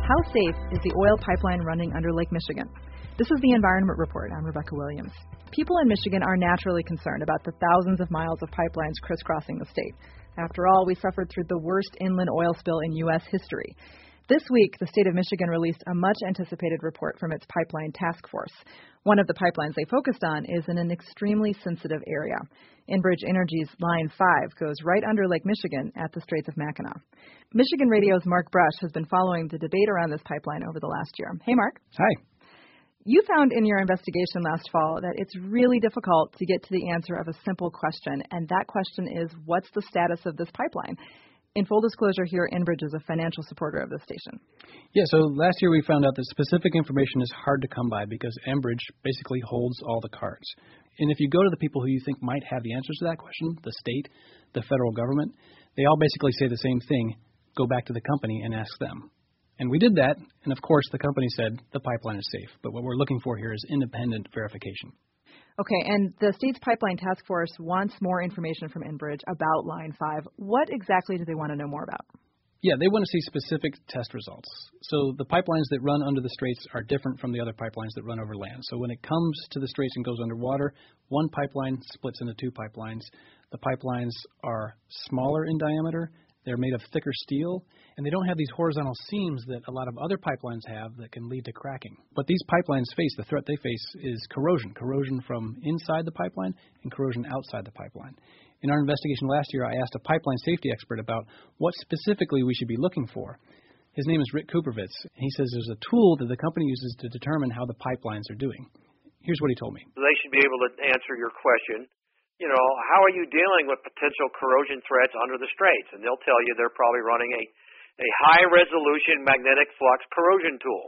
How safe is the oil pipeline running under Lake Michigan? This is the Environment Report. I'm Rebecca Williams. People in Michigan are naturally concerned about the thousands of miles of pipelines crisscrossing the state. After all, we suffered through the worst inland oil spill in U.S. history. This week, the state of Michigan released a much-anticipated report from its pipeline task force. One of the pipelines they focused on is in an extremely sensitive area. Enbridge Energy's Line 5 goes right under Lake Michigan at the Straits of Mackinac. Michigan Radio's Mark Brush has been following the debate around this pipeline over the last year. Hey, Mark. Hi. You found in your investigation last fall that it's really difficult to get to the answer of a simple question, and that question is, what's the status of this pipeline? In full disclosure here, Enbridge is a financial supporter of this station. Yeah, so last year we found out that specific information is hard to come by because Enbridge basically holds all the cards. And if you go to the people who you think might have the answers to that question, the state, the federal government, they all basically say the same thing: go back to the company and ask them. And we did that, and of course the company said the pipeline is safe. But what we're looking for here is independent verification. Okay, and the state's pipeline task force wants more information from Enbridge about Line 5. What exactly do they want to know more about? Yeah, they want to see specific test results. So the pipelines that run under the straits are different from the other pipelines that run over land. So when it comes to the straits and goes underwater, one pipeline splits into two pipelines. The pipelines are smaller in diameter. They're made of thicker steel, and they don't have these horizontal seams that a lot of other pipelines have that can lead to cracking. But these pipelines the threat they face is corrosion from inside the pipeline and corrosion outside the pipeline. In our investigation last year, I asked a pipeline safety expert about what specifically we should be looking for. His name is Rick Kupervitz, and he says there's a tool that the company uses to determine how the pipelines are doing. Here's what he told me. They should be able to answer your question. You know, how are you dealing with potential corrosion threats under the straits? And they'll tell you they're probably running a high-resolution magnetic flux corrosion tool.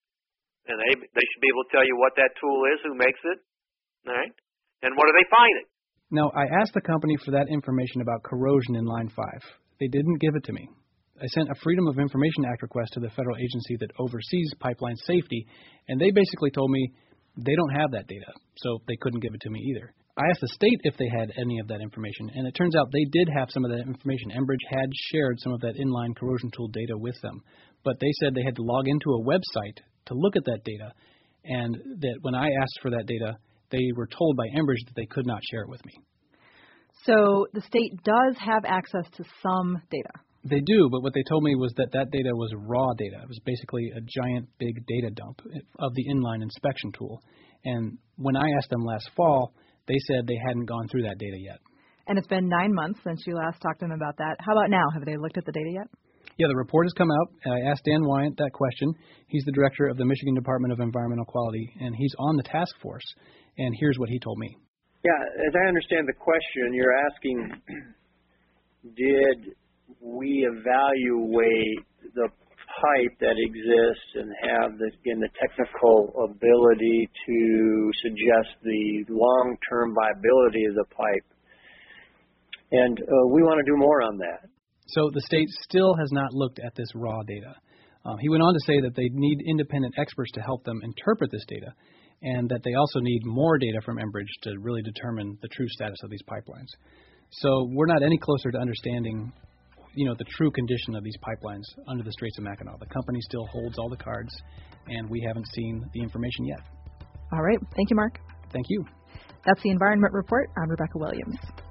And they should be able to tell you what that tool is, who makes it, all right? And what are they finding? Now, I asked the company for that information about corrosion in Line 5. They didn't give it to me. I sent a Freedom of Information Act request to the federal agency that oversees pipeline safety, and they basically told me they don't have that data, so they couldn't give it to me either. I asked the state if they had any of that information, and it turns out they did have some of that information. Enbridge had shared some of that inline corrosion tool data with them, but they said they had to log into a website to look at that data, and that when I asked for that data, they were told by Enbridge that they could not share it with me. So the state does have access to some data. They do, but what they told me was that data was raw data. It was basically a giant big data dump of the inline inspection tool. And when I asked them last fall, they said they hadn't gone through that data yet. And it's been 9 months since you last talked to them about that. How about now? Have they looked at the data yet? Yeah, the report has come out. I asked Dan Wyant that question. He's the director of the Michigan Department of Environmental Quality, and he's on the task force. And here's what he told me. Yeah, as I understand the question, you're asking, did we evaluate the pipe that exists and have the technical ability to suggest the long-term viability of the pipe? And we want to do more on that. So the state still has not looked at this raw data. He went on to say that they need independent experts to help them interpret this data, and that they also need more data from Enbridge to really determine the true status of these pipelines. So we're not any closer to understanding the true condition of these pipelines under the Straits of Mackinac. The company still holds all the cards, and we haven't seen the information yet. All right. Thank you, Mark. Thank you. That's the Environment Report. I'm Rebecca Williams.